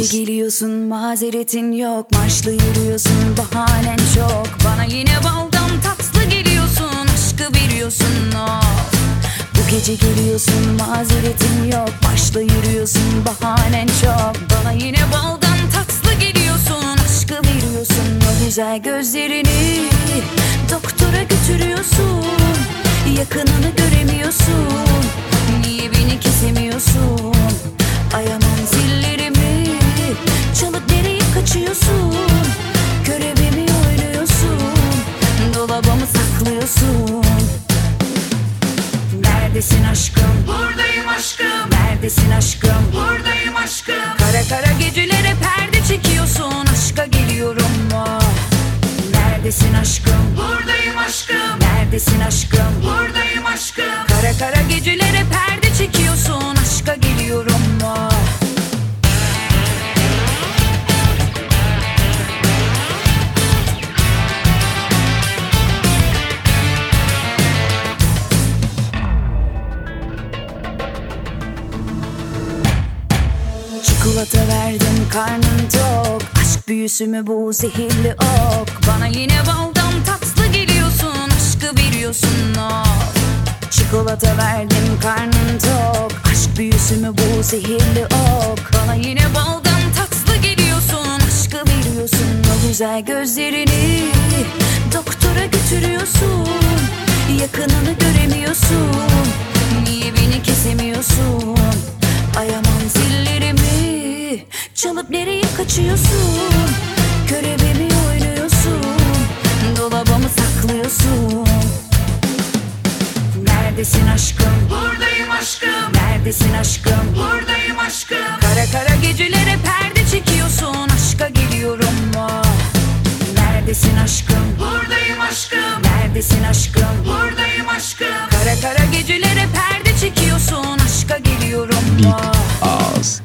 Gece geliyorsun, mazeretin yok. Marşlı yürüyorsun, bahanen çok. Bana yine baldan tatlı geliyorsun, aşkı veriyorsun of. Bu gece geliyorsun, mazeretin yok. Marşlı yürüyorsun, bahanen çok. Bana yine baldan tatlı geliyorsun, aşkı veriyorsun. O güzel gözlerini doktora götürüyorsun. Yakınını göremiyorsun, niye beni kesemiyorsun? Ayamam zillerimi çalıp nereye kaçıyorsun? Görevimi oynuyorsun, dolabımı saklıyorsun. Neredesin aşkım? Buradayım aşkım, Neredesin aşkım? buradayım aşkım. Kara kara gecelere perde çekiyorsun, aşka geliyorum mu? Neredesin aşkım? Buradayım aşkım, Neredesin aşkım? buradayım aşkım. Kara kara gecelere perde çekiyorsun, aşka geliyorum mu? Çikolata verdim, karnım tok. Aşk büyüsü mü bu, zehirli ok? Bana yine baldan tatlı geliyorsun, aşkı veriyorsun of. Çikolata verdim, karnım tok. Aşk büyüsü mü bu, zehirli ok? Bana yine baldan tatlı geliyorsun, aşkı veriyorsun. O güzel gözlerini doktora götürüyorsun. Yakınını göremiyorsun, niye beni kesemiyorsun? Ayamam zillerimi çalıp nereye kaçıyorsun? Görevimi oynuyorsun, dolabımı saklıyorsun. Neredesin aşkım? Buradayım aşkım, Neredesin aşkım? buradayım aşkım. Kara kara gecelere perde çekiyorsun, aşka geliyorum mu? Neredesin aşkım? Buradayım aşkım, Neredesin aşkım? buradayım aşkım. Kara kara gecelere perde çekiyorsun, aşka geliyorum mu? Ağız.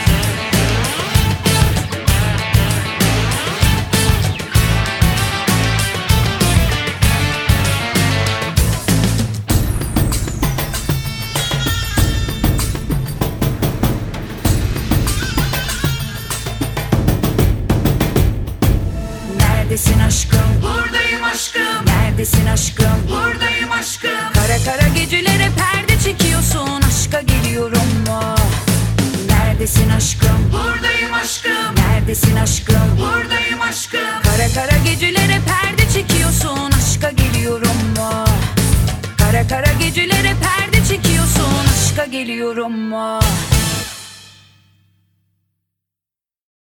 Neredesin aşkım? Buradayım aşkım, Neredesin aşkım? buradayım aşkım. Kara kara gecelere perde çekiyorsun, aşka geliyorum mu? Neredesin aşkım? Buradayım aşkım, Neredesin aşkım? buradayım aşkım. Kara kara gecelere perde çekiyorsun, aşka geliyorum mu? Kara kara gecelere perde çekiyorsun, aşka geliyorum mu?